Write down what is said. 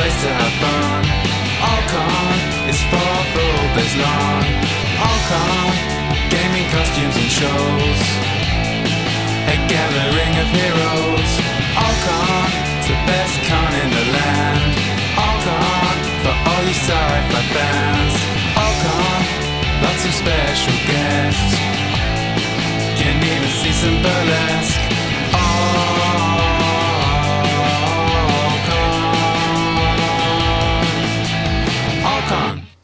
place to have fun. Alcon is for all days long. Alcon, gaming costumes and shows, a gathering of heroes. Alcon, it's the best con in the land. Alcon, for all you sci-fi fans. Alcon, lots of special guests. Can even see some birds